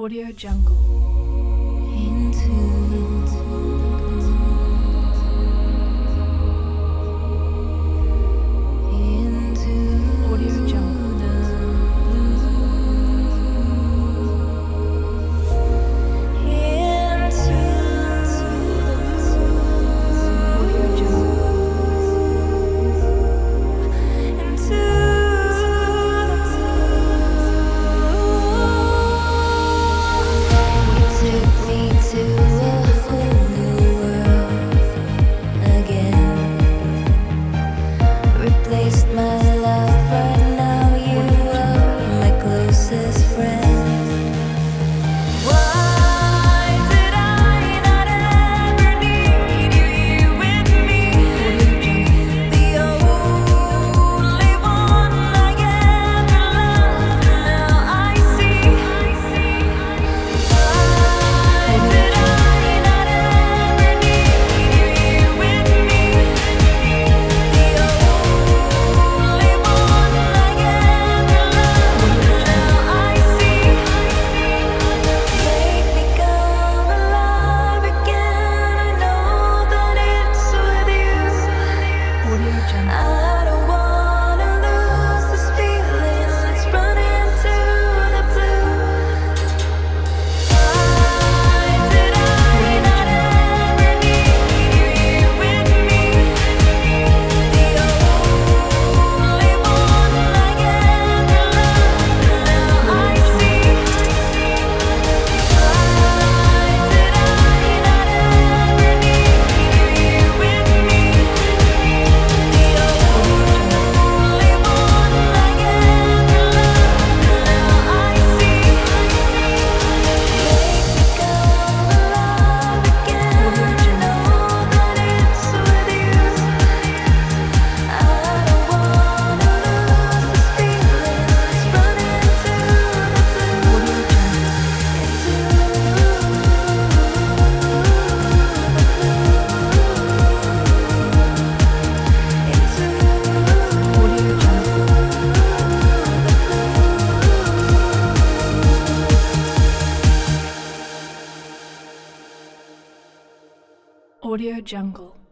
Audio Jungle. Audio Jungle. Audio Jungle. Replaced my love, right now you are my closest friend. Why did I not ever need you here with me? The only one I ever loved, now I see. Why did I not ever need you here with me? The only one I ever loved, now I see. Make me come alive again. I know that it's with you. Audio Jungle. I don't wanna lose this feeling. Let's run into the blue. Why did I not ever need you here with me? The only one I ever loved, now I see. Why did I not ever need you here with me? The only one I ever loved, now I see. Make me come alive again. I know that it's with you. I don't wanna lose this feeling. Let's run into the blue. Audio Jungle.